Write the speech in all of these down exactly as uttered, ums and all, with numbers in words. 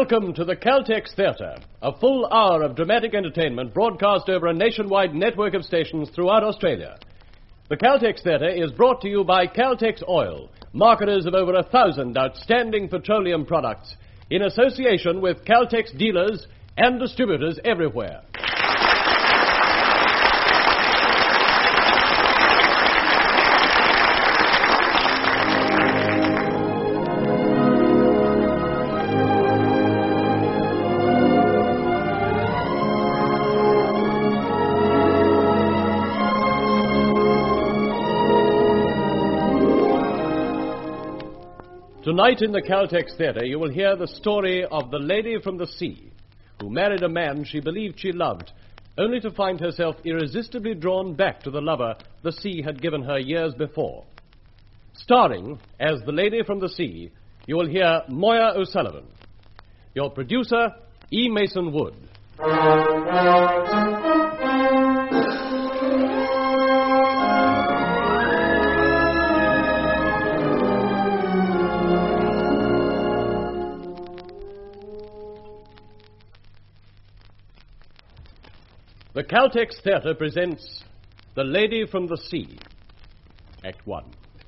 Welcome to the Caltex Theatre, a full hour of dramatic entertainment broadcast over a nationwide network of stations throughout Australia. The Caltex Theatre is brought to you by Caltex Oil, marketers of over a thousand outstanding petroleum products, in association with Caltex dealers and distributors everywhere. Tonight in the Caltex Theatre, you will hear the story of the lady from the sea who married a man she believed she loved, only to find herself irresistibly drawn back to the lover the sea had given her years before. Starring as the lady from the sea, you will hear Moya O'Sullivan. Your producer, E. Mason Wood. The Caltex Theatre presents The Lady from the Sea, Act One.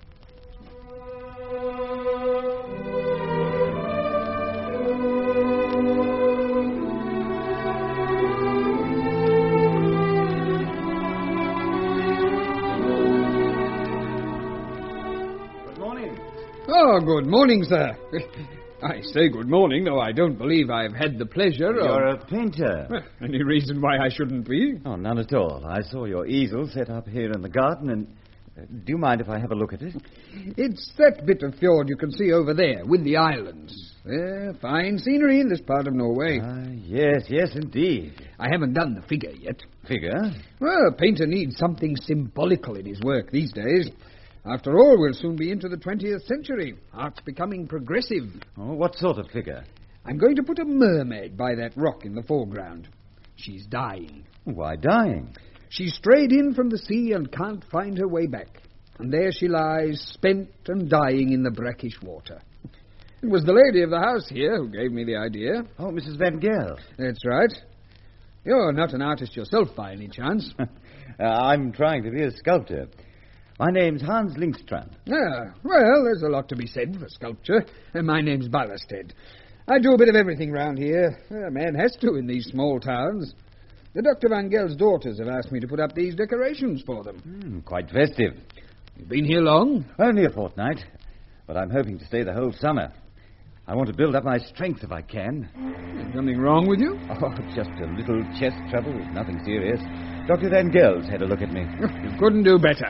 Good morning. Oh, good morning, sir. I say good morning, though I don't believe I've had the pleasure of... You're a painter. Well, any reason why I shouldn't be? Oh, none at all. I saw your easel set up here in the garden, and uh, do you mind if I have a look at it? It's that bit of fjord you can see over there, with the islands. Uh, fine scenery in this part of Norway. Ah, uh, yes, yes, indeed. I haven't done the figure yet. Figure? Well, a painter needs something symbolical in his work these days. After all, we'll soon be into the twentieth century. Art's becoming progressive. Oh, what sort of figure? I'm going to put a mermaid by that rock in the foreground. She's dying. Why dying? She strayed in from the sea and can't find her way back. And there she lies, spent and dying in the brackish water. It was the lady of the house here who gave me the idea. Oh, Missus Van Gell. That's right. You're not an artist yourself, by any chance. uh, I'm trying to be a sculptor. My name's Hans Linkstrand. Ah, well, there's a lot to be said for sculpture. And my name's Ballasted. I do a bit of everything round here. A man has to in these small towns. The Doctor Van Gell's daughters have asked me to put up these decorations for them. Mm, quite festive. You've been here long? Only a fortnight, but I'm hoping to stay the whole summer. I want to build up my strength if I can. Is something wrong with you? Oh, just a little chest trouble, nothing serious. Doctor Van Gell's had a look at me. You couldn't do better.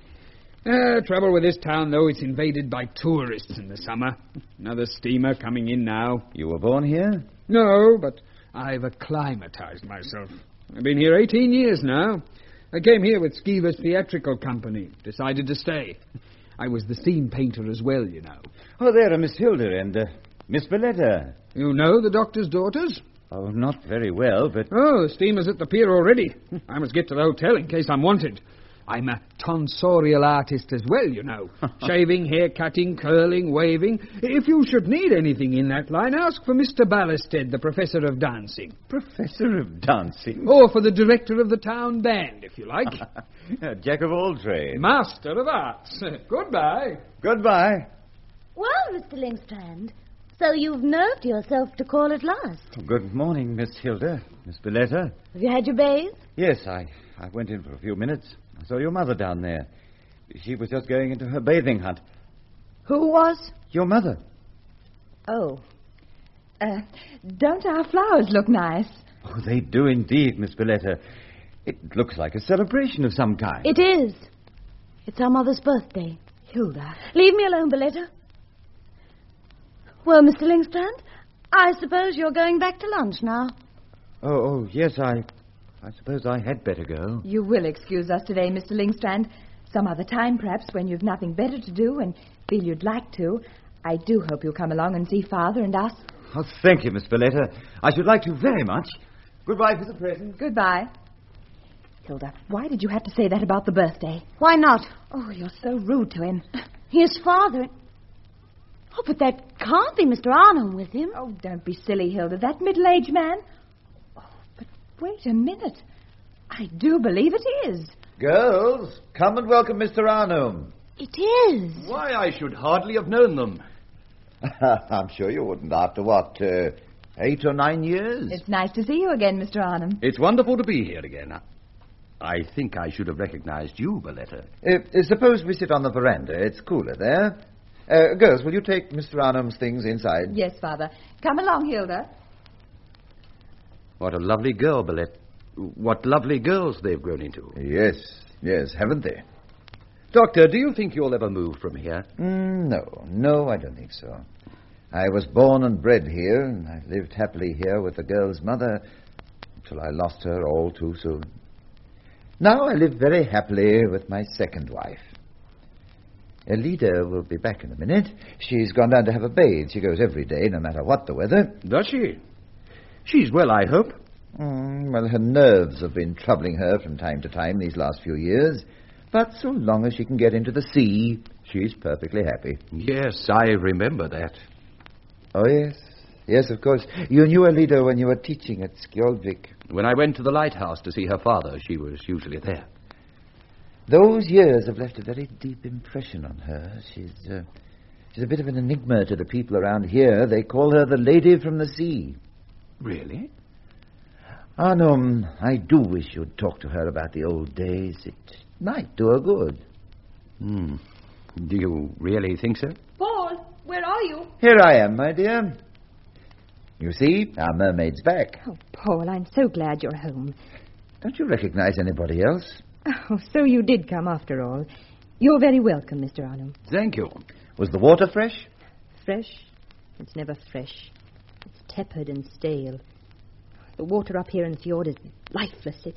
Uh, trouble with this town, though, it's invaded by tourists in the summer. Another steamer coming in now. You were born here? No, but I've acclimatized myself. I've been here eighteen years now. I came here with Skeever's Theatrical Company. Decided to stay. I was the scene painter as well, you know. Oh, there are Miss Hilda and uh, Miss Belletta. You know the doctor's daughters? Oh, not very well, but... Oh, the steamer's at the pier already. I must get to the hotel in case I'm wanted. I'm a tonsorial artist as well, you know. Shaving, hair-cutting, curling, waving. If you should need anything in that line, ask for Mister Ballasted, the professor of dancing. Professor of dancing? Or for the director of the town band, if you like. Jack of all trades. Master of arts. Goodbye. Goodbye. Well, Mister Linkstrand, so you've nerved yourself to call at last. Good morning, Miss Hilda. Miss Belletta. Have you had your bathe? Yes, I, I went in for a few minutes. I saw your mother down there. She was just going into her bathing hut. Who was? Your mother. Oh. Uh, don't our flowers look nice? Oh, they do indeed, Miss Belletta. It looks like a celebration of some kind. It is. It's our mother's birthday. Hilda. Leave me alone, Belletta. Well, Mister Linkstrand, I suppose you're going back to lunch now. Oh, oh, yes, I... I suppose I had better go. You will excuse us today, Mister Linkstrand. Some other time, perhaps, when you've nothing better to do and feel you'd like to. I do hope you'll come along and see Father and us. Oh, thank you, Miss Belletta. I should like to very much. Goodbye for the present. Goodbye. Hilda, why did you have to say that about the birthday? Why not? Oh, you're so rude to him. His father... Oh, but that can't be Mister Arnhem with him. Oh, don't be silly, Hilda. That middle-aged man? Oh, but wait a minute. I do believe it is. Girls, come and welcome Mister Arnhem. It is. Why, I should hardly have known them. I'm sure you wouldn't after, what, uh, eight or nine years? It's nice to see you again, Mister Arnhem. It's wonderful to be here again. I think I should have recognized you, Boletta. Uh, suppose we sit on the veranda. It's cooler there. Uh, girls, will you take Mister Arnhem's things inside? Yes, Father. Come along, Hilda. What a lovely girl, Boletta. What lovely girls they've grown into. Yes, yes, haven't they? Doctor, do you think you'll ever move from here? Mm, no, no, I don't think so. I was born and bred here, and I lived happily here with the girl's mother until I lost her all too soon. Now I live very happily with my second wife. Elida will be back in a minute. She's gone down to have a bathe. She goes every day, no matter what the weather. Does she? She's well, I hope. Mm, well, her nerves have been troubling her from time to time these last few years. But so long as she can get into the sea, she's perfectly happy. Yes, I remember that. Oh, yes. Yes, of course. You knew Elida when you were teaching at Skjoldvik. When I went to the lighthouse to see her father, she was usually there. Those years have left a very deep impression on her. She's, uh, she's a bit of an enigma to the people around here. They call her the Lady from the Sea. Really? Arnhem, I do wish you'd talk to her about the old days. It might do her good. Hmm. Do you really think so? Paul, where are you? Here I am, my dear. You see, our mermaid's back. Oh, Paul, I'm so glad you're home. Don't you recognize anybody else? Oh, so you did come after all. You're very welcome, Mister Arnhem. Thank you. Was the water fresh? Fresh? It's never fresh. It's tepid and stale. The water up here in the fjord is lifeless. It...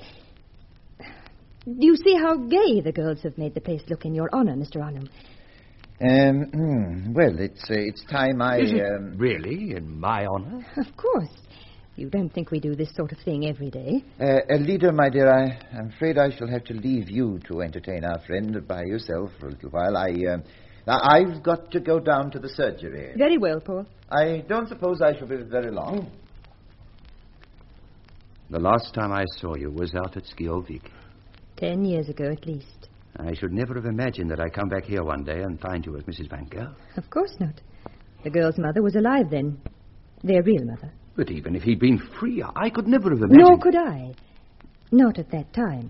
Do you see how gay the girls have made the place look in your honor, Mister Arnhem? Um, hmm, well, it's uh, it's time I... Is it um... really in my honor? Of course. You don't think we do this sort of thing every day. Uh, Elida, my dear, I, I'm afraid I shall have to leave you to entertain our friend by yourself for a little while. I, uh, I've got to go down to the surgery. Very well, Paul. I don't suppose I shall be very long. The last time I saw you was out at Skjoldvik. Ten years ago, at least. I should never have imagined that I'd come back here one day and find you with Missus Van Gogh. Of course not. The girl's mother was alive then. Their real mother. But even if he'd been free, I could never have imagined... Nor could I. Not at that time.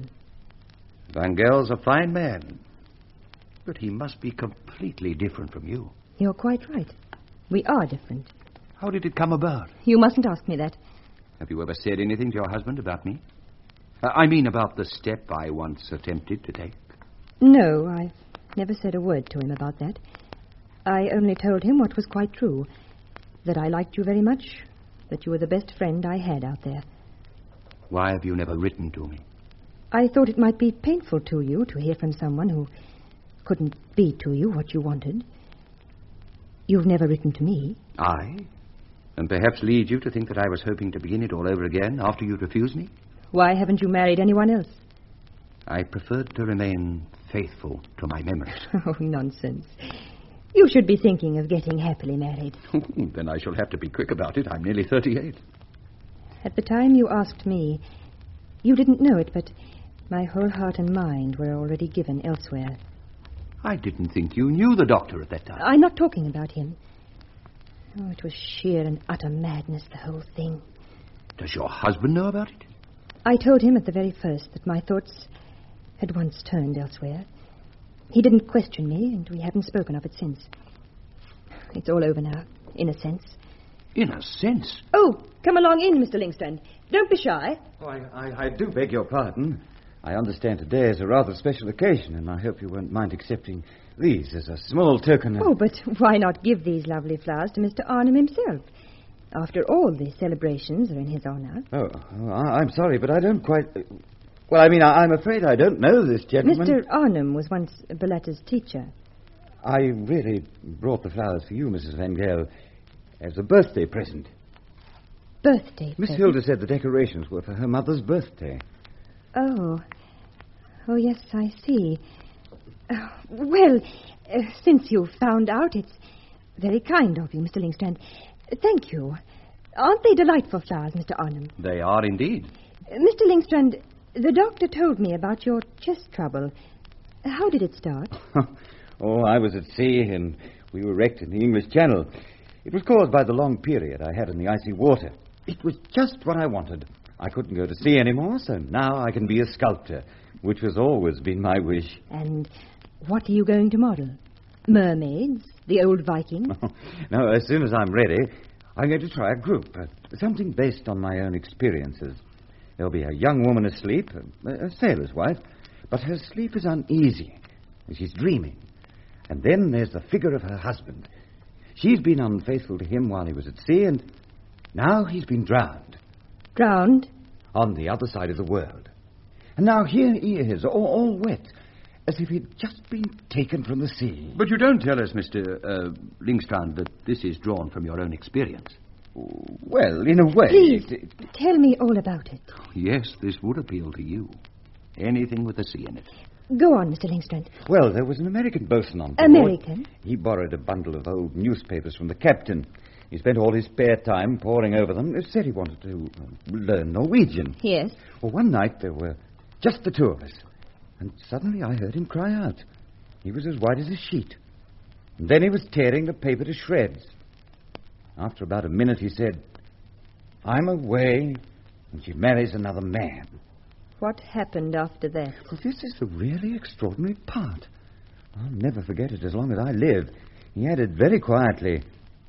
Van Gogh's a fine man. But he must be completely different from you. You're quite right. We are different. How did it come about? You mustn't ask me that. Have you ever said anything to your husband about me? Uh, I mean about the step I once attempted to take. No, I've never said a word to him about that. I only told him what was quite true. That I liked you very much. That you were the best friend I had out there. Why have you never written to me? I thought it might be painful to you to hear from someone who couldn't be to you what you wanted. You've never written to me. I? And perhaps lead you to think that I was hoping to begin it all over again after you'd refused me? Why haven't you married anyone else? I preferred to remain faithful to my memories. Oh, nonsense. You should be thinking of getting happily married. Then I shall have to be quick about it. I'm nearly thirty-eight. At the time you asked me, you didn't know it, but my whole heart and mind were already given elsewhere. I didn't think you knew the doctor at that time. I'm not talking about him. Oh, it was sheer and utter madness, the whole thing. Does your husband know about it? I told him at the very first that my thoughts had once turned elsewhere. He didn't question me, and we haven't spoken of it since. It's all over now, in a sense. In a sense? Oh, come along in, Mister Lingstrand. Don't be shy. Oh, I, I, I do beg your pardon. I understand today is a rather special occasion, and I hope you won't mind accepting these as a small token of... Oh, but why not give these lovely flowers to Mister Arnhem himself? After all, the celebrations are in his honor. Oh, oh I, I'm sorry, but I don't quite... Well, I mean, I, I'm afraid I don't know this gentleman. Mister Arnhem was once Boletta's teacher. I really brought the flowers for you, Missus Van Gogh, as a birthday present. Birthday Miss present? Hilda said the decorations were for her mother's birthday. Oh. Oh, yes, I see. Uh, well, uh, since you've found out, it's Very kind of you, Mister Lingstrand. Thank you. Aren't they delightful flowers, Mister Arnhem? They are indeed. Uh, Mister Lingstrand, the doctor told me about your chest trouble. How did it start? Oh, I was at sea and we were wrecked in the English Channel. It was caused by the long period I had in the icy water. It was just what I wanted. I couldn't go to sea anymore, so now I can be a sculptor, which has always been my wish. And what are you going to model? Mermaids? The old Vikings? No, as soon as I'm ready, I'm going to try a group, uh, something based on my own experiences. There'll be a young woman asleep, a, a sailor's wife, but her sleep is uneasy, and she's dreaming. And then there's the figure of her husband. She's been unfaithful to him while he was at sea, and now he's been drowned. Drowned? On the other side of the world. And now here he is, all, all wet, as if he'd just been taken from the sea. But you don't tell us, Mister Uh, Lingstrand, that this is drawn from your own experience. Well, in a way... Please, it, it... tell me all about it. Yes, this would appeal to you. Anything with a sea in it. Go on, Mister Lingstrand. Well, there was an American bosun on board. American? He borrowed a bundle of old newspapers from the captain. He spent all his spare time poring over them. He said he wanted to uh, learn Norwegian. Yes. Well, one night there were just the two of us. And suddenly I heard him cry out. He was as white as a sheet. And then he was tearing the paper to shreds. After about a minute he said, "I'm away," and she marries another man. What happened after that? Well, this is the really extraordinary part. I'll never forget it as long as I live. He added very quietly,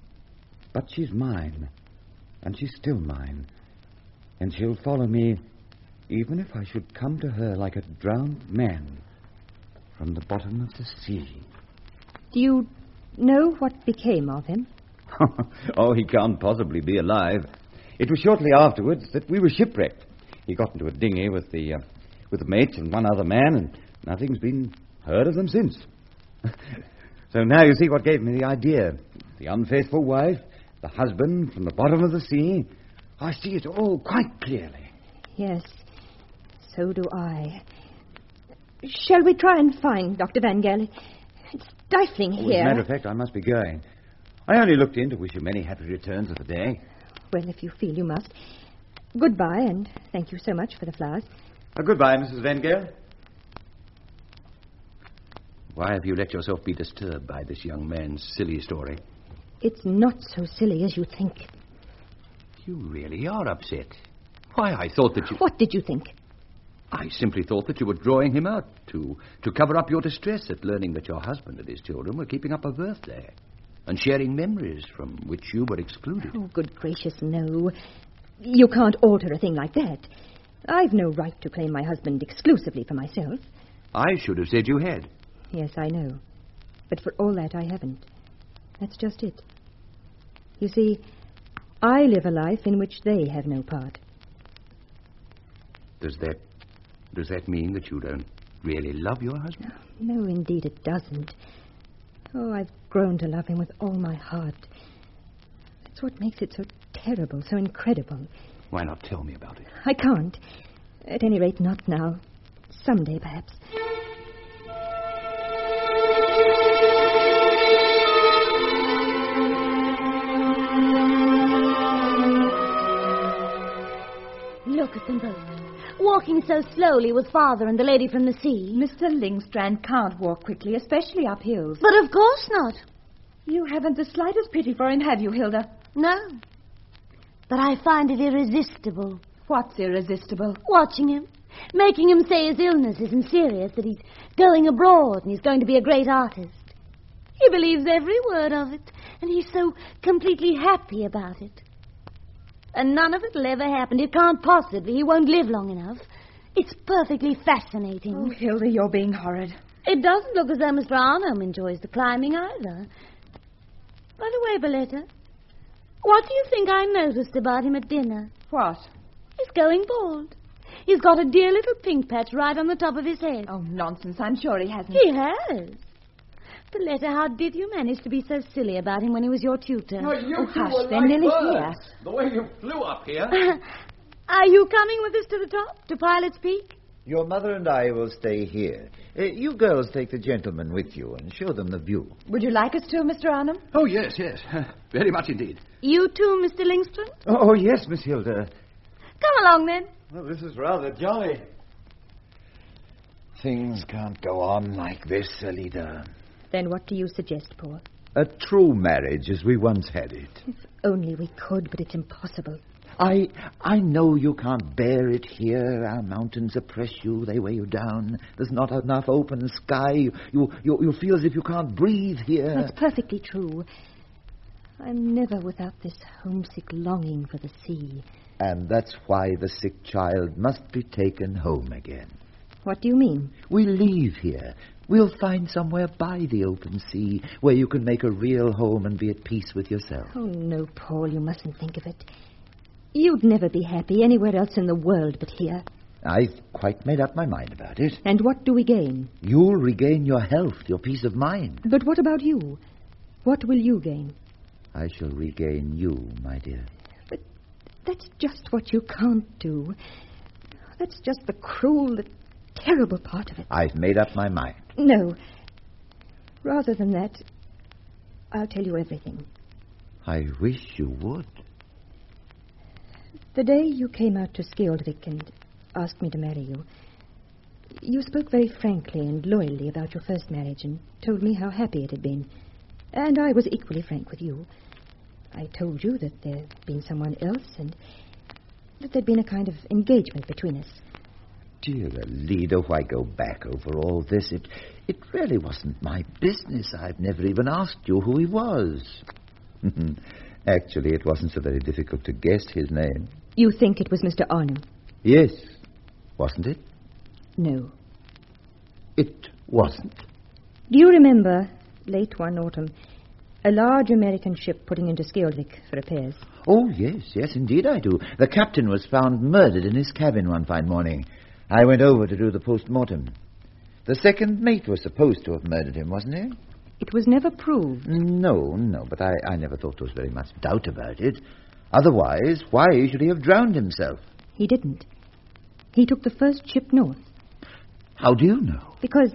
"But she's mine, and she's still mine, and she'll follow me even if I should come to her like a drowned man from the bottom of the sea." Do you know what became of him? Oh, he can't possibly be alive. It was shortly afterwards that we were shipwrecked. He got into a dinghy with the uh, with the mates and one other man, and nothing's been heard of them since. So now you see what gave me the idea. The unfaithful wife, the husband from the bottom of the sea. I see it all quite clearly. Yes, so do I. Shall we try and find Doctor Van Gale? It's stifling Oh, here. as a matter of fact, I must be going. I only looked in to wish you many happy returns of the day. Well, if you feel you must. Goodbye, and thank you so much for the flowers. Uh, goodbye, Missus Van Gale. Why have you let yourself be disturbed by this young man's silly story? It's not so silly as you think. You really are upset. Why, I thought that you... What did you think? I simply thought that you were drawing him out to, to cover up your distress at learning that your husband and his children were keeping up a birthday and sharing memories from which you were excluded. Oh, good gracious, no. You can't alter a thing like that. I've no right to claim my husband exclusively for myself. I should have said you had. Yes, I know. But for all that, I haven't. That's just it. You see, I live a life in which they have no part. Does that does that mean that you don't really love your husband? No, indeed it doesn't. Oh, I've grown to love him with all my heart. That's what makes it so terrible, so incredible. Why not tell me about it? I can't. At any rate, not now. Someday, perhaps. Look at them both, walking so slowly with Father and the lady from the sea. Mister Lingstrand can't walk quickly, especially up hills. But of course not. You haven't the slightest pity for him, have you, Hilda? No. But I find it irresistible. What's irresistible? Watching him. Making him say his illness isn't serious, that he's going abroad and he's going to be a great artist. He believes every word of it, and he's so completely happy about it. And none of it'll ever happen. It can't possibly. He won't live long enough. It's perfectly fascinating. Oh, Hilda, you're being horrid. It doesn't look as though Mister Arnhem enjoys the climbing either. By the way, Belletta, what do you think I noticed about him at dinner? What? He's going bald. He's got a dear little pink patch right on the top of his head. Oh, nonsense. I'm sure he hasn't. He has. Belletta, how did you manage to be so silly about him when he was your tutor? Oh, you Oh, two hush, are they're like nearly birds. here. The way you flew up here. Are you coming with us to the top, to Pilot's Peak? Your mother and I will stay here. Uh, you girls take the gentlemen with you and show them the view. Would you like us to, Mister Arnhem? Oh, yes, yes. Very much indeed. You too, Mister Lingstrand? Oh, yes, Miss Hilda. Come along, then. Well, this is rather jolly. Things can't go on like this, Alida. Then what do you suggest, Paul? A true marriage as we once had it. If only we could, but it's impossible. I I know you can't bear it here. Our mountains oppress you. They weigh you down. There's not enough open sky. You, you, you, you feel as if you can't breathe here. That's perfectly true. I'm never without this homesick longing for the sea. And that's why the sick child must be taken home again. What do you mean? We leave here. We'll find somewhere by the open sea where you can make a real home and be at peace with yourself. Oh, no, Paul, you mustn't think of it. You'd never be happy anywhere else in the world but here. I've quite made up my mind about it. And what do we gain? You'll regain your health, your peace of mind. But what about you? What will you gain? I shall regain you, my dear. But that's just what you can't do. That's just the cruel, the terrible part of it. I've made up my mind. No. Rather than that, I'll tell you everything. I wish you would. The day you came out to Skjoldvik and asked me to marry you, you spoke very frankly and loyally about your first marriage and told me how happy it had been. And I was equally frank with you. I told you that there had been someone else and that there'd been a kind of engagement between us. Dear Alida, why go back over all this? It, it really wasn't my business. I've never even asked you who he was. Actually, it wasn't so very difficult to guess his name. You think it was Mister Arnhem? Yes, wasn't it? No. It wasn't. Do you remember, late one autumn, a large American ship putting into Skjoldvik for repairs? Oh, yes, yes, indeed I do. The captain was found murdered in his cabin one fine morning. I went over to do the post-mortem. The second mate was supposed to have murdered him, wasn't he? It was never proved. No, no, but I, I never thought there was very much doubt about it. Otherwise, why should he have drowned himself? He didn't. He took the first ship north. How do you know? Because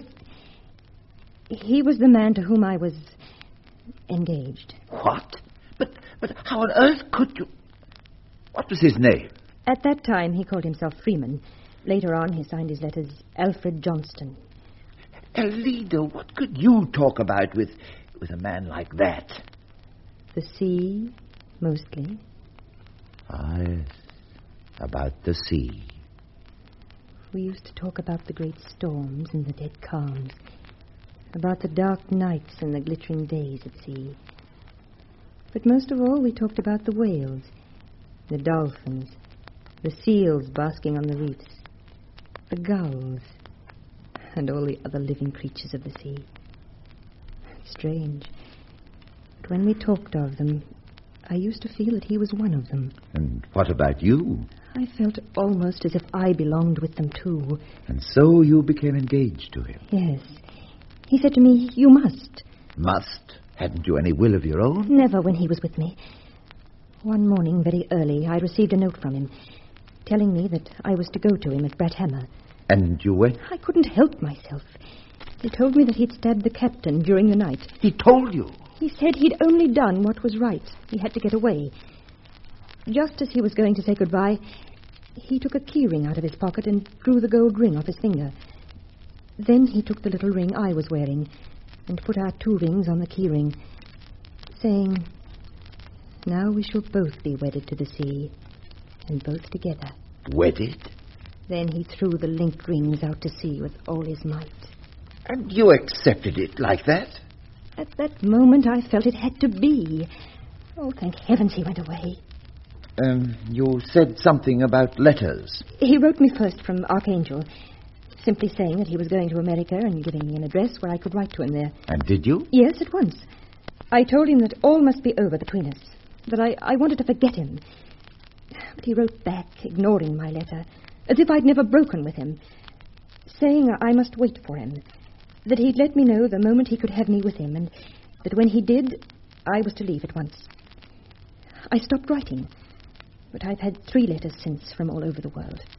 he was the man to whom I was engaged. What? But, but how on earth could you... What was his name? At that time, he called himself Freeman. Later on, he signed his letters Alfred Johnston. Alida, what could you talk about with, with a man like that? The sea, mostly. Ah, yes. About the sea. We used to talk about the great storms and the dead calms. About the dark nights and the glittering days at sea. But most of all, we talked about the whales, the dolphins, the seals basking on the reefs, the gulls, and all the other living creatures of the sea. Strange. But when we talked of them, I used to feel that he was one of them. And what about you? I felt almost as if I belonged with them too. And so you became engaged to him? Yes. He said to me, you must. Must? Hadn't you any will of your own? Never when he was with me. One morning, very early, I received a note from him, telling me that I was to go to him at Brathammer. And you went? I couldn't help myself. He told me that he'd stabbed the captain during the night. He told you? He said he'd only done what was right. He had to get away. Just as he was going to say goodbye, he took a keyring out of his pocket and drew the gold ring off his finger. Then he took the little ring I was wearing and put our two rings on the keyring, saying, now we shall both be wedded to the sea, and both together. Wedded? Then he threw the linked rings out to sea with all his might. And you accepted it like that? At that moment, I felt it had to be. Oh, thank heavens he went away. Um, you said something about letters. He wrote me first from Archangel, simply saying that he was going to America and giving me an address where I could write to him there. And did you? Yes, at once. I told him that all must be over between us, that I, I wanted to forget him. But he wrote back, ignoring my letter, as if I'd never broken with him, saying I must wait for him, that he'd let me know the moment he could have me with him, and that when he did, I was to leave at once. I stopped writing, but I've had three letters since from all over the world.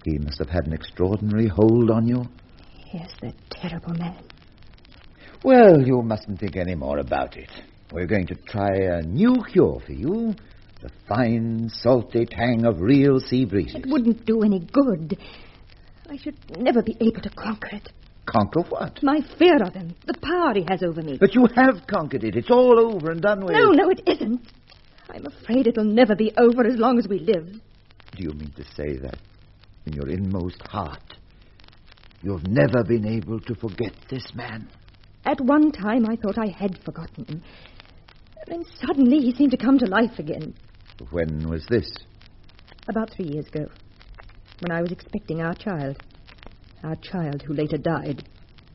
He must have had an extraordinary hold on you. Yes, that terrible man. Well, you mustn't think any more about it. We're going to try a new cure for you. The fine, salty tang of real sea breezes. It wouldn't do any good. I should never be able to conquer it. Conquer what? My fear of him, the power he has over me. But you have conquered it. It's all over and done with. No, no, it isn't. I'm afraid it'll never be over as long as we live. Do you mean to say that in your inmost heart you've never been able to forget this man? At one time, I thought I had forgotten him. Then suddenly he seemed to come to life again. When was this? About three years ago, when I was expecting our child. Our child who later died.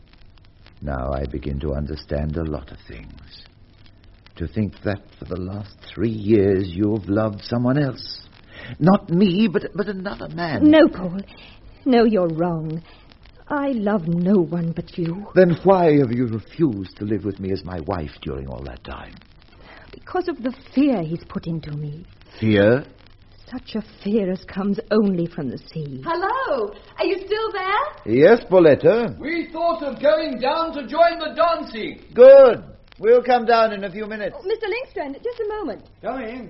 Now I begin to understand a lot of things. To think that for the last three years you've loved someone else. Not me, but, but another man. No, Paul. No, you're wrong. I love no one but you. Then why have you refused to live with me as my wife during all that time? Because of the fear he's put into me. Fear? Such a fear as comes only from the sea. Hello? Are you still there? Yes, Pauletta. We thought of going down to join the dancing. Good. We'll come down in a few minutes. Oh, Mister Lingstrand, just a moment. Coming.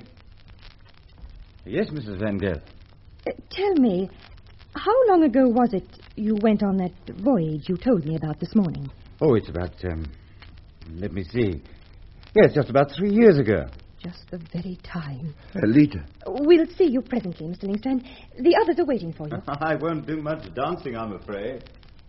Yes, Missus Van Gogh. Uh, tell me, how long ago was it you went on that voyage you told me about this morning? Oh, it's about, um, let me see. Yes, just about three years ago. Just the very time. Alita. We'll see you presently, Mister Lingstrand. The others are waiting for you. I won't do much dancing, I'm afraid.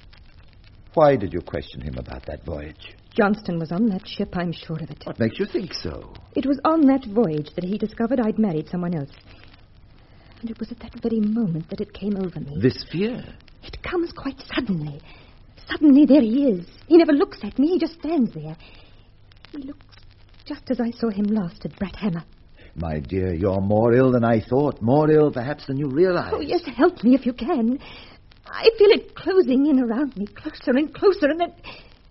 Why did you question him about that voyage? Johnston was on that ship, I'm sure of it. What makes you think so? It was on that voyage that he discovered I'd married someone else. And it was at that very moment that it came over me. This fear? It comes quite suddenly. Suddenly there he is. He never looks at me, he just stands there. He looks just as I saw him last at Brathammer. My dear, you're more ill than I thought. More ill, perhaps, than you realize. Oh, yes, help me if you can. I feel it closing in around me, closer and closer, and then...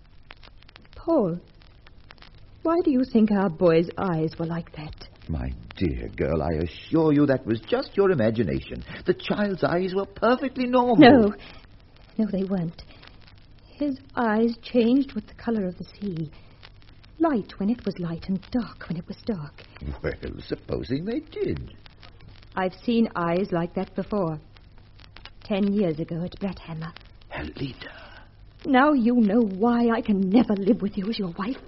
Paul, why do you think our boy's eyes were like that? My dear girl, I assure you that was just your imagination. The child's eyes were perfectly normal. No, no, they weren't. His eyes changed with the color of the sea. Light when it was light and dark when it was dark. Well, supposing they did. I've seen eyes like that before. Ten years ago at Brathammer. Alita. Now you know why I can never live with you as your wife.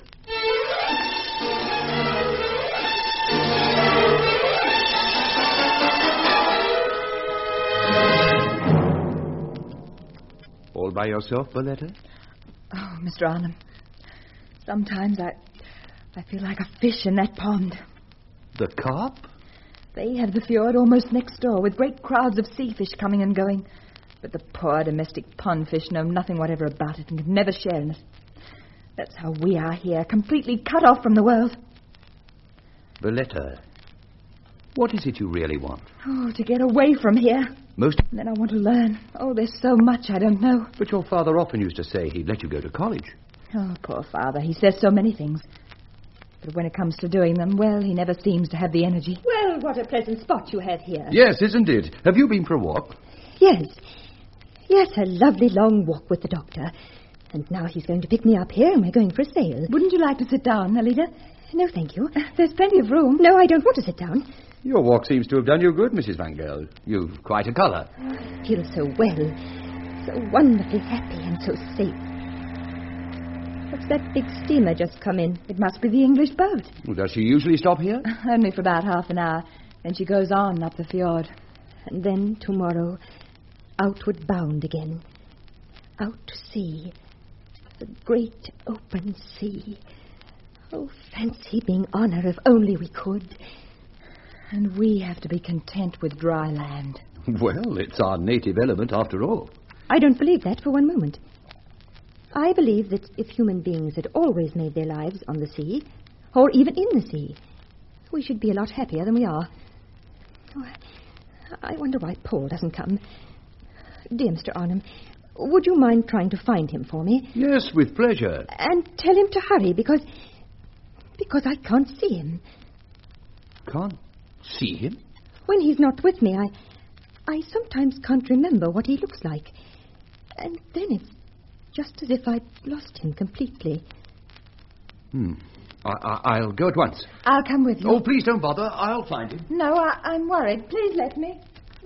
All by yourself, Boletta? Oh, Mister Arnhem, sometimes I, I feel like a fish in that pond. The carp? They have the fjord almost next door, with great crowds of sea fish coming and going. But the poor domestic pond fish know nothing whatever about it and can never share in it. That's how we are here, completely cut off from the world. Boletta, what is it you really want? Oh, to get away from here. Most... And then I want to learn. Oh, there's so much I don't know. But your father often used to say he'd let you go to college. Oh, poor father. He says so many things. But when it comes to doing them, well, he never seems to have the energy. Well, what a pleasant spot you have here. Yes, isn't it? Have you been for a walk? Yes. Yes, a lovely long walk with the doctor. And now he's going to pick me up here and we're going for a sail. Wouldn't you like to sit down, Alida? No, thank you. There's plenty of room. No, I don't want to sit down. Your walk seems to have done you good, Missus Van Gogh. You've quite a colour. I feel so well. So wonderfully happy and so safe. What's that big steamer just come in? It must be the English boat. Well, does she usually stop here? Only for about half an hour. Then she goes on up the fjord. And then tomorrow, outward bound again. Out to sea. The great open sea. Oh, fancy being on her if only we could. And we have to be content with dry land. Well, it's our native element after all. I don't believe that for one moment. I believe that if human beings had always made their lives on the sea, or even in the sea, we should be a lot happier than we are. Oh, I wonder why Paul doesn't come. Dear Mister Arnhem, would you mind trying to find him for me? Yes, with pleasure. And tell him to hurry, because... because I can't see him. Can't see him? When he's not with me, I... I sometimes can't remember what he looks like. And then it's just as if I'd lost him completely. Hmm. I, I, I'll go at once. I'll come with you. Oh, please don't bother. I'll find him. No, I, I'm worried. Please let me.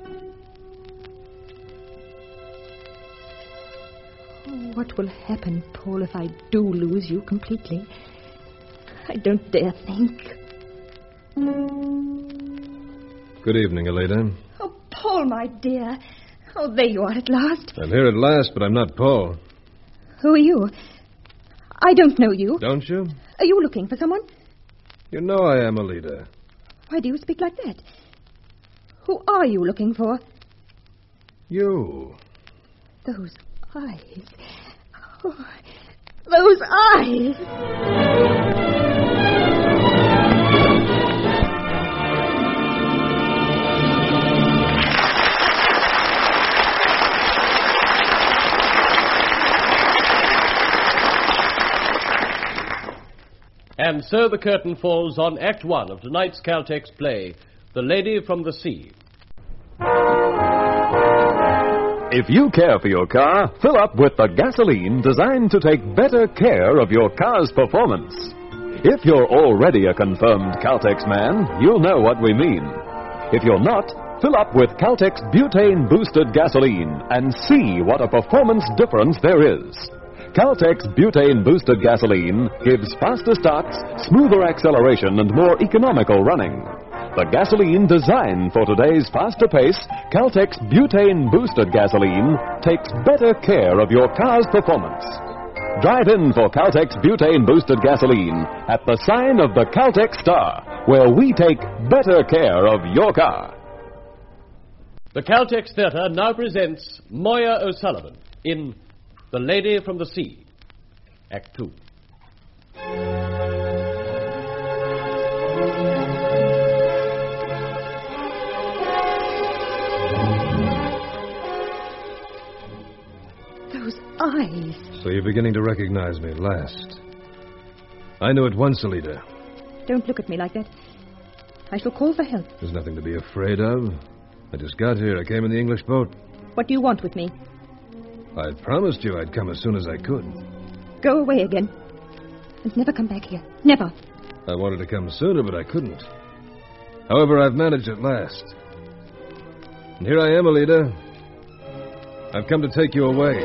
Oh, what will happen, Paul, if I do lose you completely? I don't dare think. Good evening, Alida. Oh, Paul, my dear. Oh, there you are at last. I'm here at last, but I'm not Paul. Who are you? I don't know you. Don't you? Are you looking for someone? You know I am, Alida. Why do you speak like that? Who are you looking for? You. Those eyes. Oh, those eyes! And so the curtain falls on Act One of tonight's Caltex play, The Lady from the Sea. If you care for your car, fill up with the gasoline designed to take better care of your car's performance. If you're already a confirmed Caltex man, you'll know what we mean. If you're not, fill up with Caltex butane-boosted gasoline and see what a performance difference there is. Caltex butane-boosted gasoline gives faster starts, smoother acceleration, and more economical running. The gasoline designed for today's faster pace, Caltex butane-boosted gasoline, takes better care of your car's performance. Drive in for Caltex butane-boosted gasoline at the sign of the Caltex Star, where we take better care of your car. The Caltex Theatre now presents Moya O'Sullivan in The Lady from the Sea, Act Two. Those eyes. So you're beginning to recognize me at last. I knew at once, Alida. Don't look at me like that. I shall call for help. There's nothing to be afraid of. I just got here. I came in the English boat. What do you want with me? I promised you I'd come as soon as I could. Go away again. And never come back here. Never. I wanted to come sooner, but I couldn't. However, I've managed at last. And here I am, Alida. I've come to take you away.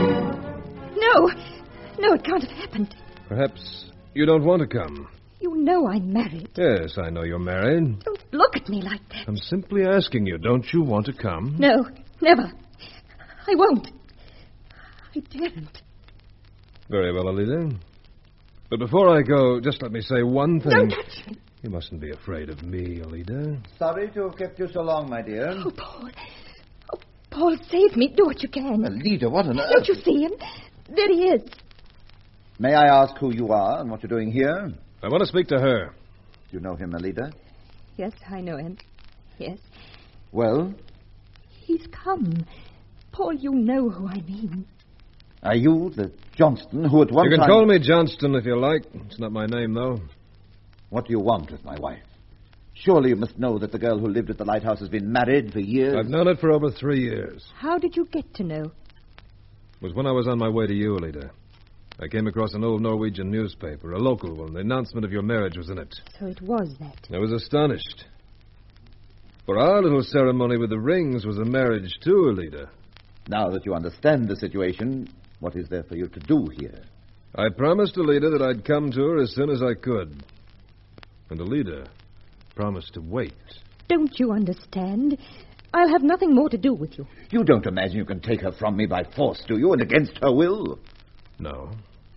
No. No, it can't have happened. Perhaps you don't want to come. You know I'm married. Yes, I know you're married. Don't look at me like that. I'm simply asking you, don't you want to come? No, never. I won't. I daren't. Very well, Alida. But before I go, just let me say one thing. Don't touch me. You mustn't be afraid of me, Alida. Sorry to have kept you so long, my dear. Oh, Paul. Oh, Paul, save me. Do what you can. Alida, what on earth? Don't you see him? There he is. May I ask who you are and what you're doing here? I want to speak to her. Do you know him, Alida? Yes, I know him. Yes. Well? He's come. Paul, you know who I mean. Are you the Johnston who at one time... You can call me Johnston if you like. It's not my name, though. What do you want with my wife? Surely you must know that the girl who lived at the lighthouse has been married for years. I've known it for over three years. How did you get to know? It was when I was on my way to you, Alida. I came across an old Norwegian newspaper, a local one. The announcement of your marriage was in it. So it was that. I was astonished. For our little ceremony with the rings was a marriage too, Alida. Now that you understand the situation, what is there for you to do here? I promised Alida that I'd come to her as soon as I could. And Alida promised to wait. Don't you understand? I'll have nothing more to do with you. You don't imagine you can take her from me by force, do you, and against her will? No.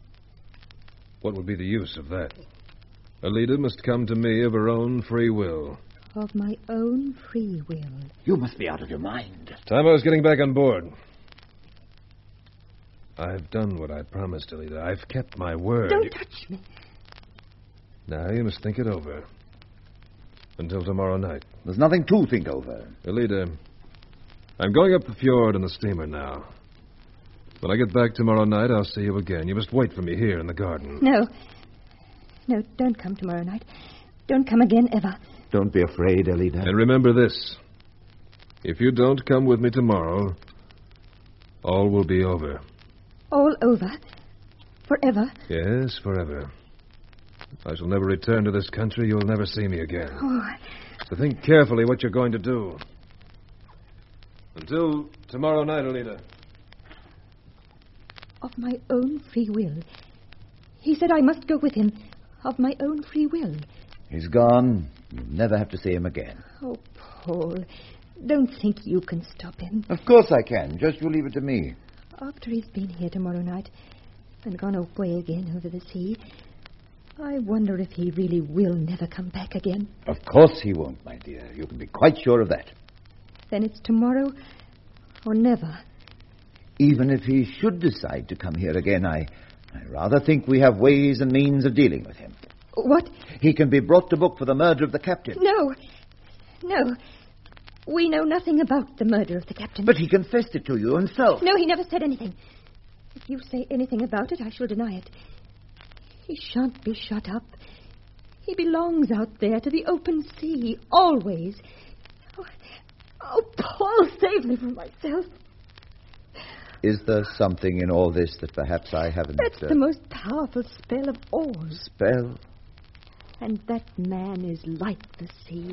What would be the use of that? Alida must come to me of her own free will. Of my own free will. You must be out of your mind. Time I was getting back on board. I've done what I promised, Alida. I've kept my word. Don't You... touch me. Now, you must think it over. Until tomorrow night. There's nothing to think over. Alida, I'm going up the fjord in the steamer now. When I get back tomorrow night, I'll see you again. You must wait for me here in the garden. No. No, don't come tomorrow night. Don't come again ever. Don't be afraid, Alida. And remember this. If you don't come with me tomorrow, all will be over. All over? Forever? Yes, forever. I shall never return to this country. You'll never see me again. Oh, So think carefully what you're going to do. Until tomorrow night, Alida. of my own free will. He said I must go with him of my own free will. He's gone. You'll never have to see him again. Oh, Paul, don't think you can stop him. Of course I can. Just you leave it to me. After he's been here tomorrow night and gone away again over the sea, I wonder if he really will never come back again. Of course he won't, my dear. You can be quite sure of that. Then it's tomorrow or never. Even if he should decide to come here again, I, I rather think we have ways and means of dealing with him. What? He can be brought to book for the murder of the captain. No. No. We know nothing about the murder of the captain. But he confessed it to you himself. No, he never said anything. If you say anything about it, I shall deny it. He shan't be shut up. He belongs out there to the open sea, always. Oh, oh Paul, save me from myself. Is there something in all this that perhaps I haven't... That's uh, the most powerful spell of all. Spell? And that man is like the sea.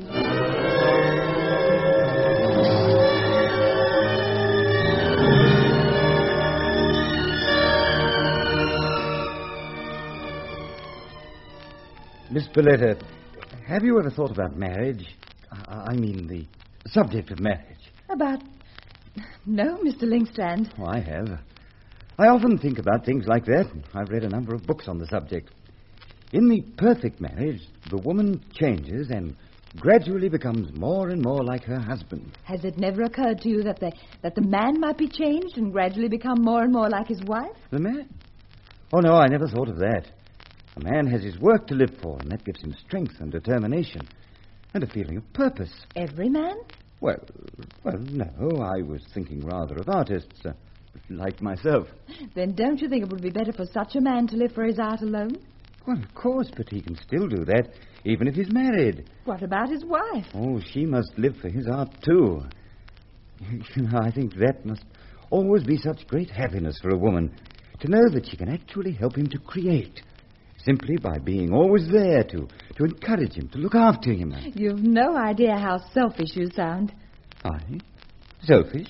Miss Billetta, have you ever thought about marriage? I I mean, the subject of marriage. About... No, Mister Linkstrand. Oh, I have. I often think about things like that. I've read a number of books on the subject. In the perfect marriage, the woman changes and gradually becomes more and more like her husband. Has it never occurred to you that the, that the man might be changed and gradually become more and more like his wife? The man? Oh, no, I never thought of that. A man has his work to live for, and that gives him strength and determination and a feeling of purpose. Every man? Well, well, no, I was thinking rather of artists, uh, like myself. Then don't you think it would be better for such a man to live for his art alone? Well, of course, but he can still do that, even if he's married. What about his wife? Oh, she must live for his art, too. You know, I think that must always be such great happiness for a woman, to know that she can actually help him to create, simply by being always there to, to encourage him, to look after him. You've no idea how selfish you sound. I? Selfish?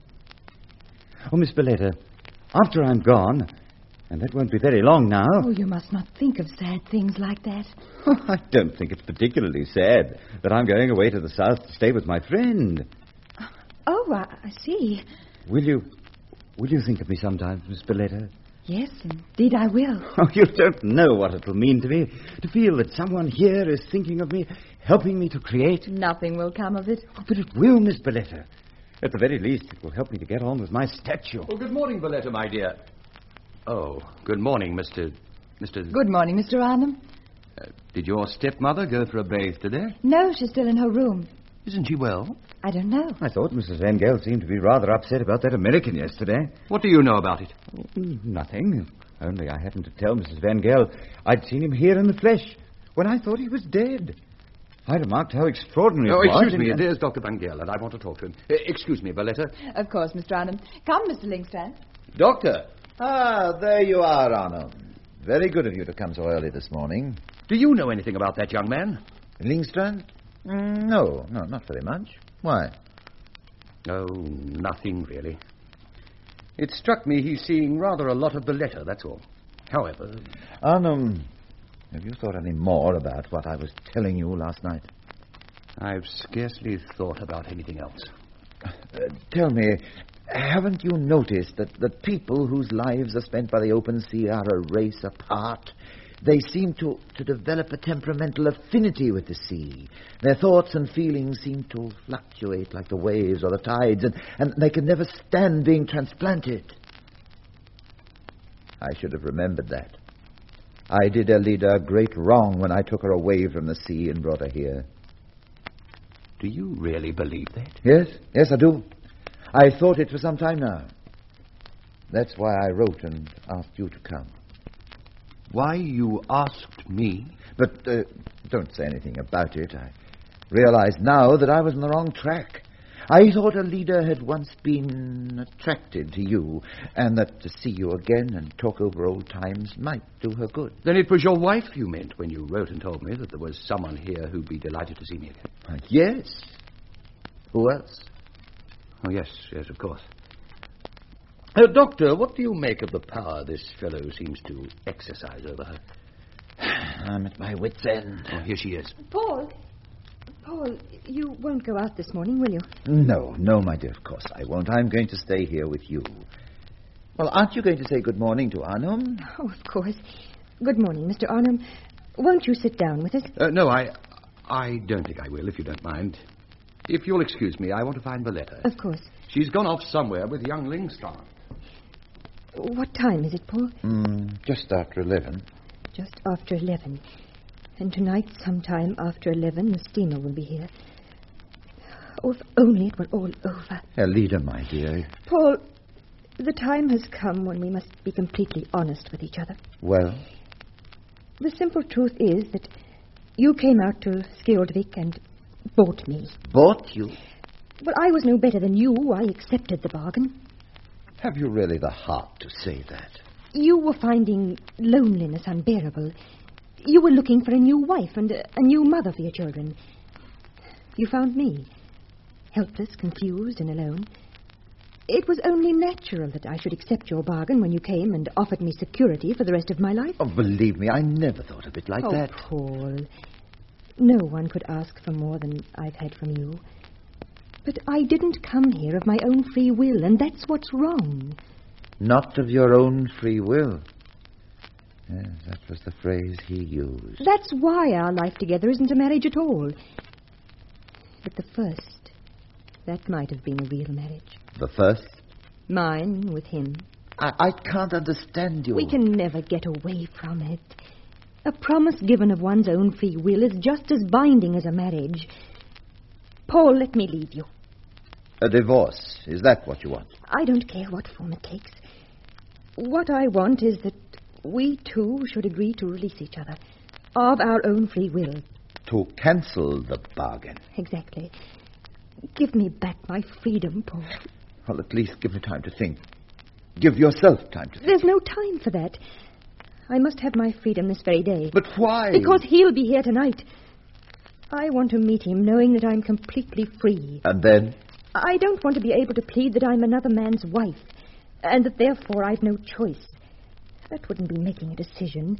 Oh, Miss Billetta, after I'm gone, and that won't be very long now... Oh, you must not think of sad things like that. Oh, I don't think it's particularly sad that I'm going away to the south to stay with my friend. Oh, I, I see. Will you... Will you think of me sometimes, Miss Billetta? Yes, indeed I will. Oh, you don't know what it'll mean to me, to feel that someone here is thinking of me, helping me to create. Nothing will come of it. Oh, but it will, Miss Billetta. At the very least, it will help me to get on with my statue. Oh, good morning, Billetta, my dear. Oh, good morning, Mister... Mister... Good morning, Mister Arnhem. Uh, did your stepmother go for a bathe today? No, she's still in her room. Isn't she well? I don't know. I thought Missus Van Gell seemed to be rather upset about that American yesterday. What do you know about it? Mm, Nothing. Only I happened to tell Missus Van Gell I'd seen him here in the flesh when I thought he was dead. I remarked how extraordinary Oh, it was. excuse me. and- There's Doctor Van Gell, and I want to talk to him. Uh, excuse me, Billetta. Of course, Mister Arnhem. Come, Mister Linkstrand. Doctor. Ah, there you are, Arnold. Very good of you to come so early this morning. Do you know anything about that young man? Lingstrand? Mm, no, no, not very much. Why? Oh, nothing, really. It struck me he's seeing rather a lot of Billetta, that's all. However... Arnhem, have you thought any more about what I was telling you last night? I've scarcely thought about anything else. Uh, tell me, haven't you noticed that the people whose lives are spent by the open sea are a race apart? They seem to, to develop a temperamental affinity with the sea. Their thoughts and feelings seem to fluctuate like the waves or the tides, and, and they can never stand being transplanted. I should have remembered that. I did Alida great wrong when I took her away from the sea and brought her here. Do you really believe that? Yes, yes, I do. I've thought it for some time now. That's why I wrote and asked you to come. Why you asked me? But uh, don't say anything about it. I realize now that I was on the wrong track. I thought a leader had once been attracted to you, and that to see you again and talk over old times might do her good. Then it was your wife you meant when you wrote and told me that there was someone here who'd be delighted to see me again. Uh, yes. Who else? Oh, yes, yes, of course. Uh, Doctor, what do you make of the power this fellow seems to exercise over her? I'm at my wit's end. Oh, here she is. Paul! Paul, you won't go out this morning, will you? No, no, my dear, of course I won't. I'm going to stay here with you. Well, aren't you going to say good morning to Arnhem? Oh, of course. Good morning, Mister Arnhem. Won't you sit down with us? Uh, no, I... I don't think I will, if you don't mind. If you'll excuse me, I want to find Valletta. Of course. She's gone off somewhere with young Lingstrand. What time is it, Paul? Mm, just after eleven. Just after eleven. And tonight, sometime after eleven, the steamer will be here. Oh, if only it were all over. Elida, my dear. Paul, the time has come when we must be completely honest with each other. Well? The simple truth is that you came out to Skjoldvik and bought me. Bought you? Well, I was no better than you. I accepted the bargain. Have you really the heart to say that? You were finding loneliness unbearable. You were looking for a new wife and a, a new mother for your children. You found me, helpless, confused, and alone. It was only natural that I should accept your bargain when you came and offered me security for the rest of my life. Oh, believe me, I never thought of it like oh, that. Paul, no one could ask for more than I've had from you. But I didn't come here of my own free will, and that's what's wrong. Not of your own free will. Yes, that was the phrase he used. That's why our life together isn't a marriage at all. But the first, that might have been a real marriage. The first? Mine with him. I, I can't understand you. We can never get away from it. A promise given of one's own free will is just as binding as a marriage. Paul, let me leave you. A divorce, is that what you want? I don't care what form it takes. What I want is that we two should agree to release each other of our own free will. To cancel the bargain. Exactly. Give me back my freedom, Paul. Well, at least give me time to think. Give yourself time to think. There's no time for that. I must have my freedom this very day. But why? Because he'll be here tonight. I want to meet him knowing that I'm completely free. And then? I don't want to be able to plead that I'm another man's wife, and that therefore I've no choice. That wouldn't be making a decision.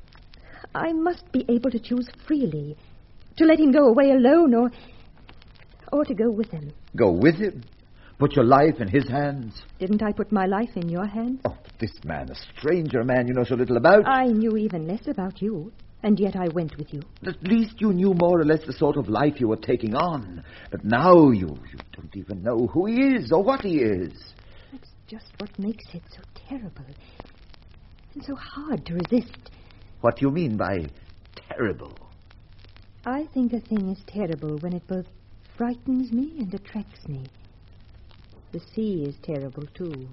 I must be able to choose freely, to let him go away alone or, or to go with him. Go with him? Put your life in his hands? Didn't I put my life in your hands? Oh, but this man, a stranger, a man you know so little about. I knew even less about you. And yet I went with you. At least you knew more or less the sort of life you were taking on. But now you, you don't even know who he is or what he is. That's just what makes it so terrible. And so hard to resist. What do you mean by terrible? I think a thing is terrible when it both frightens me and attracts me. The sea is terrible, too.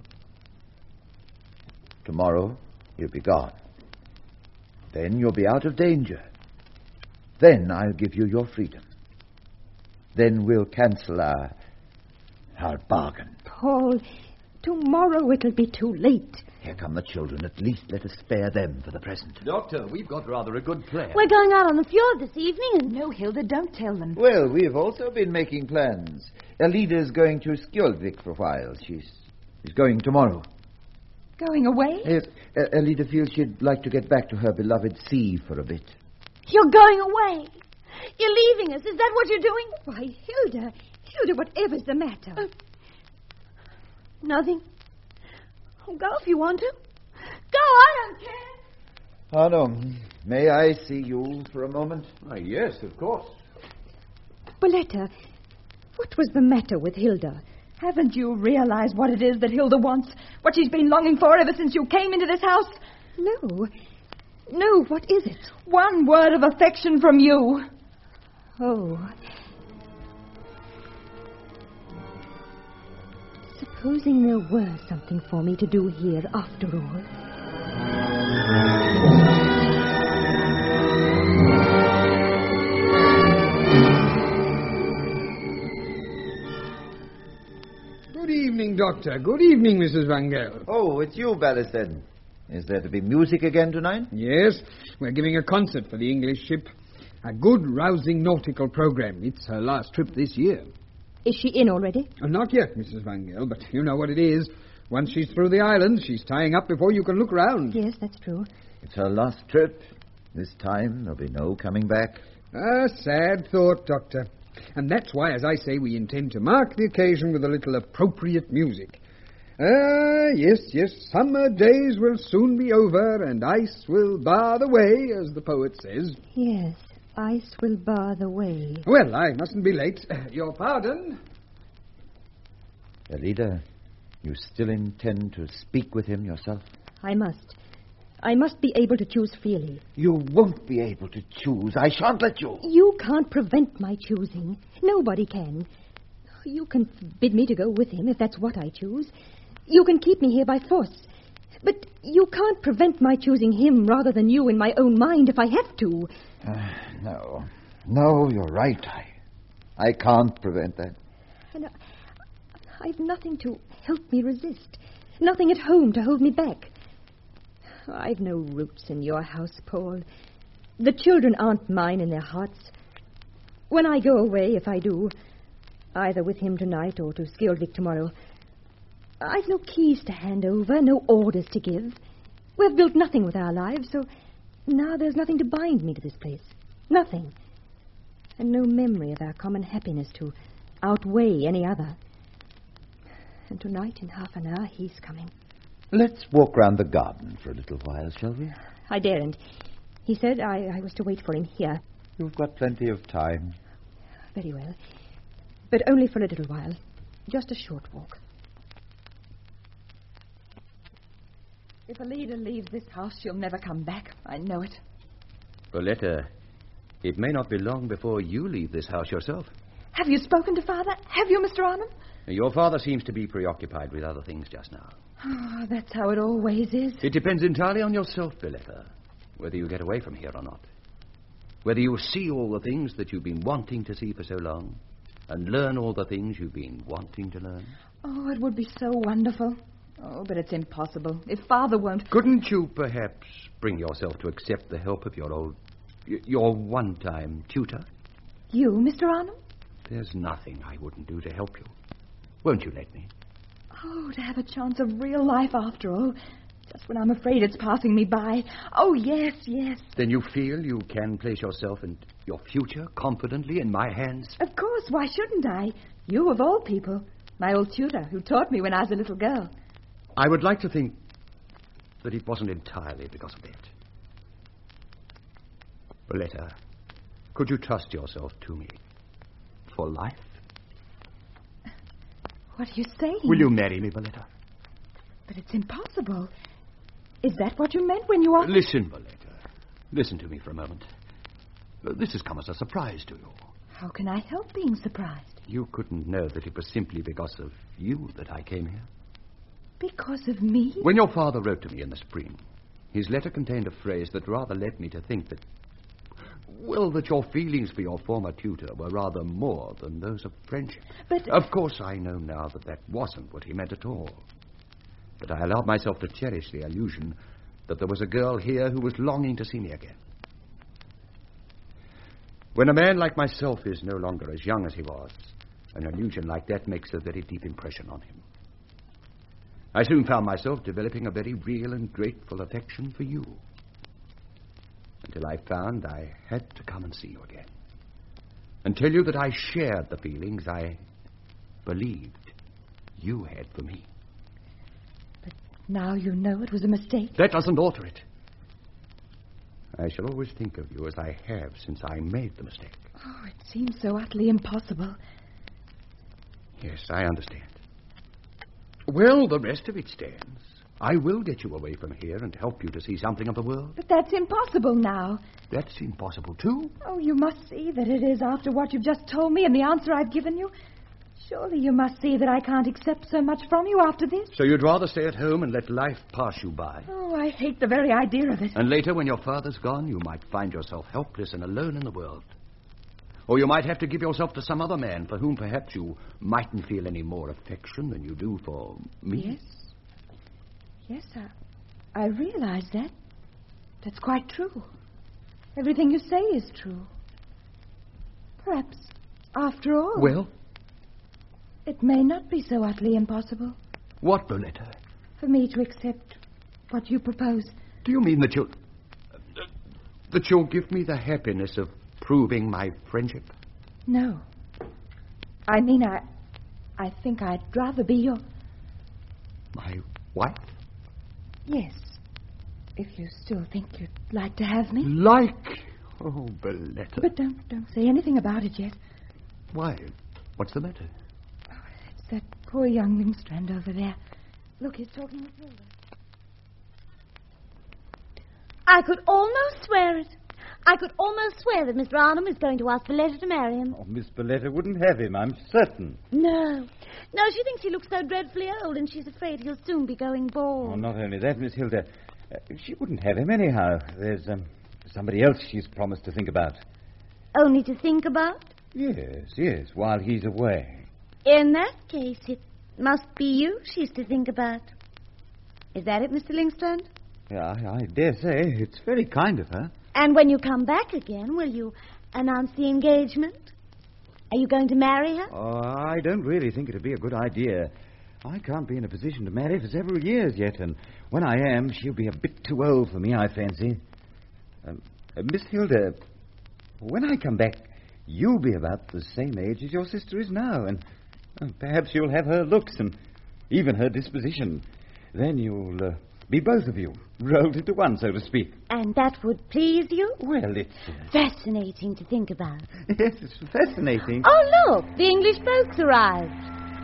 Tomorrow you'll be gone. Then you'll be out of danger. Then I'll give you your freedom. Then we'll cancel our, our bargain. Paul, tomorrow it'll be too late. Here come the children. At least let us spare them for the present. Doctor, we've got rather a good plan. We're going out on the fjord this evening and... No, Hilda, don't tell them. Well, we've also been making plans. Elida's going to Skjoldvik for a while. She's, she's going tomorrow. Going away? Yes, uh, Elida feels she'd like to get back to her beloved sea for a bit. You're going away. You're leaving us. Is that what you're doing? Why, Hilda, Hilda, whatever's the matter? Uh, nothing. Oh, go if you want to. Go, I don't care. Oh, no. May I see you for a moment? Why, yes, of course. Valletta, what was the matter with Hilda? Haven't you realized what it is that Hilda wants? What she's been longing for ever since you came into this house? No. No, what is it? One word of affection from you. Oh. Supposing there were something for me to do here after all. Doctor. Good evening, Missus Van Gell. Oh, it's you, Balleston. Is there to be music again tonight? Yes, we're giving a concert for the English ship. A good, rousing nautical program. It's her last trip this year. Is she in already? Uh, not yet, Missus Van Gell, but you know what it is. Once she's through the island, she's tying up before you can look round. Yes, that's true. It's her last trip. This time there'll be no coming back. A sad thought, Doctor. And that's why, as I say, we intend to mark the occasion with a little appropriate music. Ah, yes, yes, summer days will soon be over, and ice will bar the way, as the poet says. Yes, ice will bar the way. Well, I mustn't be late. Your pardon? Alida, you still intend to speak with him yourself? I must. I must be able to choose freely. You won't be able to choose. I shan't let you. You can't prevent my choosing. Nobody can. You can forbid me to go with him if that's what I choose. You can keep me here by force. But you can't prevent my choosing him rather than you in my own mind if I have to. Uh, no. No, you're right. I, I can't prevent that. And I, I've nothing to help me resist. Nothing at home to hold me back. I've no roots in your house, Paul. The children aren't mine in their hearts. When I go away, if I do, either with him tonight or to Skjoldvik tomorrow, I've no keys to hand over, no orders to give. We've built nothing with our lives, so now there's nothing to bind me to this place. Nothing. And no memory of our common happiness to outweigh any other. And tonight, in half an hour, he's coming. Let's walk round the garden for a little while, shall we? I daren't. He said I, I was to wait for him here. You've got plenty of time. Very well. But only for a little while. Just a short walk. If Alida leaves this house, she'll never come back. I know it. Boletta, it may not be long before you leave this house yourself. Have you spoken to Father? Have you, Mister Arnhem? Your father seems to be preoccupied with other things just now. Oh, that's how it always is. It depends entirely on yourself, Boletta, whether you get away from here or not. Whether you see all the things that you've been wanting to see for so long, and learn all the things you've been wanting to learn. Oh, it would be so wonderful. Oh, but it's impossible. If Father won't... Couldn't you perhaps bring yourself to accept the help of your old... your one-time tutor? You, Mister Arnhem? There's nothing I wouldn't do to help you. Won't you let me? Oh, to have a chance of real life after all. Just when I'm afraid it's passing me by. Oh, yes, yes. Then you feel you can place yourself and your future confidently in my hands? Of course, why shouldn't I? You of all people. My old tutor who taught me when I was a little girl. I would like to think that it wasn't entirely because of that. Boletta, could you trust yourself to me for life? What are you saying? Will you marry me, Boletta? But it's impossible. Is that what you meant when you asked... Listen, Boletta. Listen to me for a moment. This has come as a surprise to you. How can I help being surprised? You couldn't know that it was simply because of you that I came here. Because of me? When your father wrote to me in the spring, his letter contained a phrase that rather led me to think that, well, that your feelings for your former tutor were rather more than those of friendship. But... Of course, I know now that that wasn't what he meant at all. But I allowed myself to cherish the illusion that there was a girl here who was longing to see me again. When a man like myself is no longer as young as he was, an illusion like that makes a very deep impression on him. I soon found myself developing a very real and grateful affection for you. Until I found I had to come and see you again. And tell you that I shared the feelings I believed you had for me. But now you know it was a mistake. That doesn't alter it. I shall always think of you as I have since I made the mistake. Oh, it seems so utterly impossible. Yes, I understand. Well, the rest of it stands. I will get you away from here and help you to see something of the world. But that's impossible now. That's impossible, too. Oh, you must see that it is after what you've just told me and the answer I've given you. Surely you must see that I can't accept so much from you after this. So you'd rather stay at home and let life pass you by? Oh, I hate the very idea of it. And later, when your father's gone, you might find yourself helpless and alone in the world. Or you might have to give yourself to some other man for whom perhaps you mightn't feel any more affection than you do for me. Yes. Yes, I, I realize that. That's quite true. Everything you say is true. Perhaps, after all... Well? It may not be so utterly impossible. What, Boletta? For me to accept what you propose. Do you mean that you'll... Uh, that you'll give me the happiness of proving my friendship? No. I mean, I... I think I'd rather be your... My wife? Yes. If you still think you'd like to have me. Like? Oh, Boletta. But don't, don't say anything about it yet. Why? What's the matter? Oh, it's that poor young Lingstrand over there. Look, he's talking with Hilda. I could almost swear it. I could almost swear that Mister Arnhem is going to ask Boletta to marry him. Oh, Miss Boletta wouldn't have him, I'm certain. No. No, she thinks he looks so dreadfully old, and she's afraid he'll soon be going bald. Oh, not only that, Miss Hilda. Uh, she wouldn't have him anyhow. There's um, somebody else she's promised to think about. Only to think about? Yes, yes, while he's away. In that case, it must be you she's to think about. Is that it, Mister Lingstrand? Yeah, I, I dare say. It's very kind of her. And when you come back again, will you announce the engagement? Are you going to marry her? Oh, I don't really think it'd be a good idea. I can't be in a position to marry for several years yet, and when I am, she'll be a bit too old for me, I fancy. Um, uh, Miss Hilda, when I come back, you'll be about the same age as your sister is now, and uh, perhaps you'll have her looks and even her disposition. Then you'll uh, be both of you rolled into one, so to speak. And that would please you? Well, it's... Uh... Fascinating to think about. Yes, it's fascinating. Oh, look, the English folks arrived.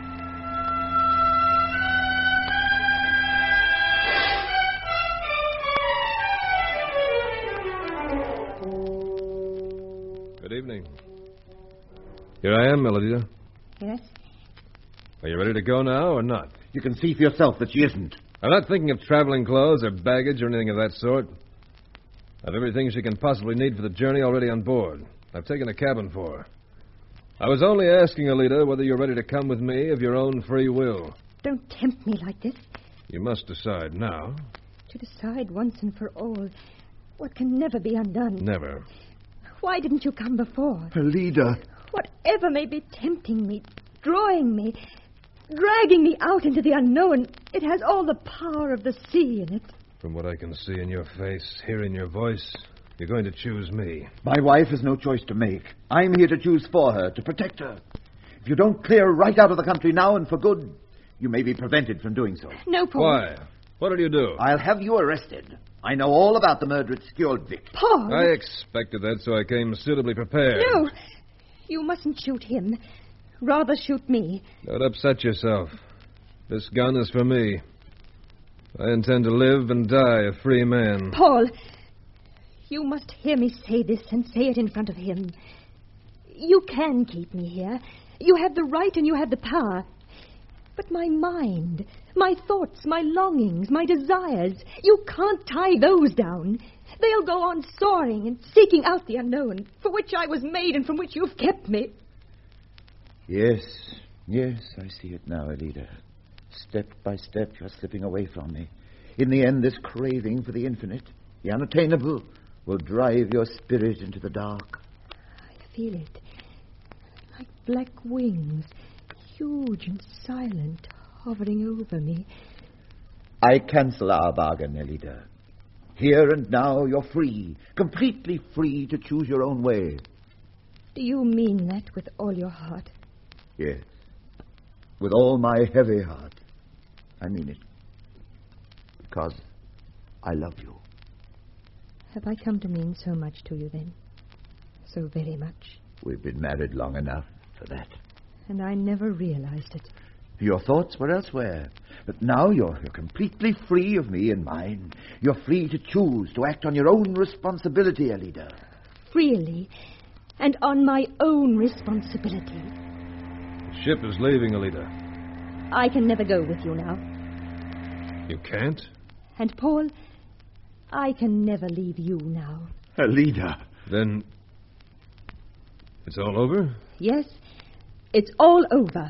Good evening. Here I am, Melodita. Yes? Are you ready to go now or not? You can see for yourself that she isn't. I'm not thinking of traveling clothes or baggage or anything of that sort. I've everything she can possibly need for the journey already on board. I've taken a cabin for her. I was only asking, Alida, whether you're ready to come with me of your own free will. Don't tempt me like this. You must decide now. To decide once and for all what can never be undone. Never. Why didn't you come before? Alida. Whatever may be tempting me, drawing me, dragging me out into the unknown, it has all the power of the sea in it. From what I can see in your face, hear in your voice, you're going to choose me. My wife has no choice to make. I'm here to choose for her, to protect her. If you don't clear right out of the country now and for good, you may be prevented from doing so. No, Paul. Why? What did you do? I'll have you arrested. I know all about the murder at Skjoldvik. Paul! I expected that, so I came suitably prepared. No, you mustn't shoot him. Rather shoot me. Don't upset yourself. This gun is for me. I intend to live and die a free man. Paul, you must hear me say this and say it in front of him. You can keep me here. You have the right and you have the power. But my mind, my thoughts, my longings, my desires, you can't tie those down. They'll go on soaring and seeking out the unknown, for which I was made and from which you've kept me. Yes, yes, I see it now, Alida. Step by step, you're slipping away from me. In the end, this craving for the infinite, the unattainable, will drive your spirit into the dark. I feel it. Like black wings, huge and silent, hovering over me. I cancel our bargain, Alida. Here and now, you're free, completely free to choose your own way. Do you mean that with all your heart? Yes. With all my heavy heart. I mean it. Because I love you. Have I come to mean so much to you then? So very much? We've been married long enough for that. And I never realized it. Your thoughts were elsewhere. But now you're, you're completely free of me and mine. You're free to choose, to act on your own responsibility, Alida. Freely. And on my own responsibility. The ship is leaving, Alida. I can never go with you now. You can't? And, Paul, I can never leave you now. Alida. Then... It's all over? Yes, it's all over.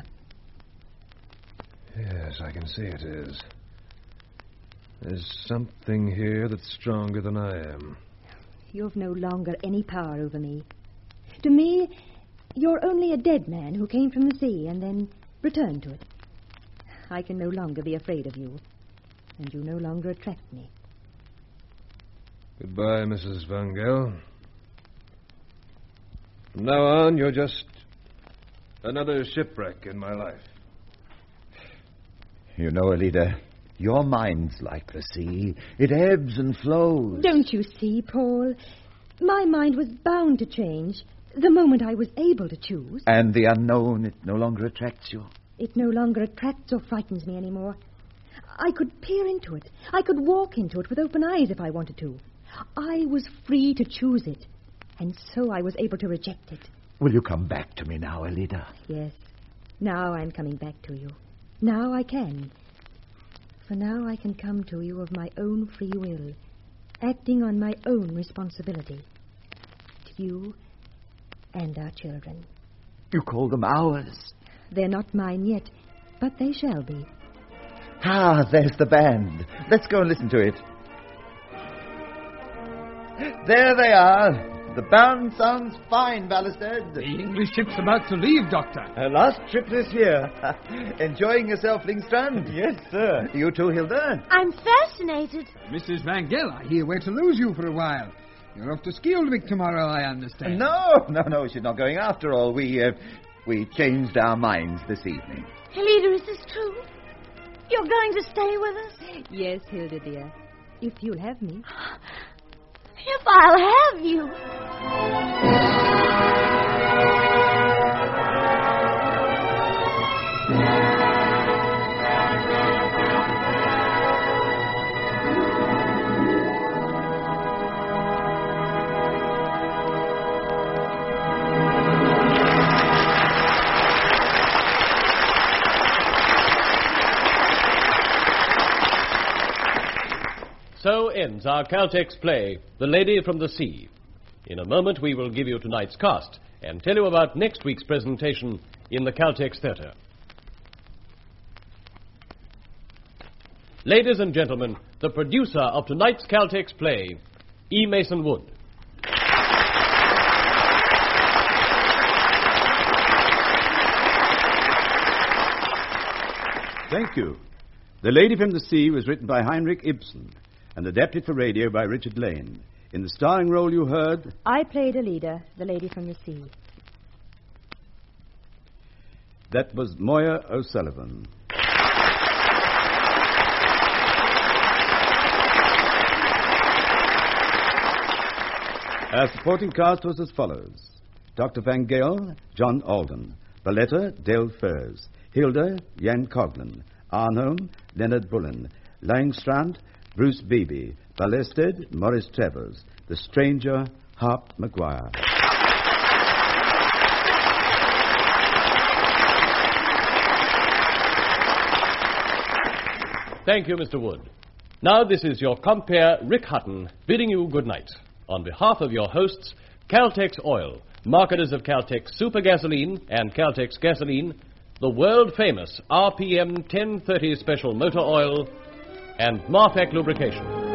Yes, I can see it is. There's something here that's stronger than I am. You've no longer any power over me. To me, you're only a dead man who came from the sea and then returned to it. I can no longer be afraid of you, and you no longer attract me. Goodbye, Missus Van Gell. From now on, you're just another shipwreck in my life. You know, Alida, your mind's like the sea. It ebbs and flows. Don't you see, Paul? My mind was bound to change the moment I was able to choose. And the unknown, it no longer attracts you. It no longer attracts or frightens me anymore. I could peer into it. I could walk into it with open eyes if I wanted to. I was free to choose it, and so I was able to reject it. Will you come back to me now, Alida? Yes. Now I'm coming back to you. Now I can. For now I can come to you of my own free will, acting on my own responsibility. To you and our children. You call them ours. They're not mine yet, but they shall be. Ah, there's the band. Let's go and listen to it. There they are. The band sounds fine, Ballasted. The English ship's about to leave, Doctor. Her last trip this year. Enjoying yourself, Lingstrand? Yes, sir. You too, Hilda? I'm fascinated. Missus Van Gell, I hear we're to lose you for a while. You're off to Skjoldvik tomorrow, I understand. No, no, no, she's not going after all. We, uh, we changed our minds this evening. Helida, is this true? You're going to stay with us? Yes, Hilda, dear. If you'll have me. If I'll have you. So ends our Caltex play, The Lady from the Sea. In a moment we will give you tonight's cast and tell you about next week's presentation in the Caltex Theatre. Ladies and gentlemen, the producer of tonight's Caltex play, E. Mason Wood. Thank you. The Lady from the Sea was written by Heinrich Ibsen and adapted for radio by Richard Lane. In the starring role you heard... I played Alida, the Lady from the Sea. That was Moya O'Sullivan. Our supporting cast was as follows. Doctor Van Gale, John Alden. Valletta, Dale Furs. Hilda, Jan Coghlan. Arnholm, Leonard Bullen. Langstrand, Bruce Beebe. Ballasted, Maurice Travers. The Stranger, Hart Maguire. Thank you, Mister Wood. Now this is your compere, Rick Hutton, bidding you good night. On behalf of your hosts, Caltex Oil, marketers of Caltex Super Gasoline and Caltex Gasoline, the world-famous R P M ten thirty Special Motor Oil, and Marfec Lubrication.